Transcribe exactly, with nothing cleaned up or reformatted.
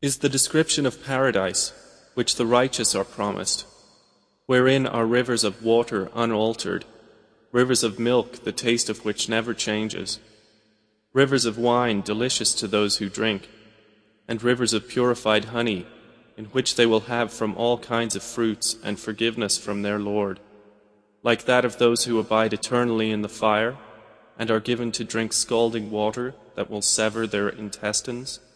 is the description of paradise, which the righteous are promised, wherein are rivers of water unaltered, rivers of milk, the taste of which never changes, rivers of wine delicious to those who drink, and rivers of purified honey, in which they will have from all kinds of fruits and forgiveness from their Lord, like that of those who abide eternally in the fire, and are given to drink scalding water that will sever their intestines.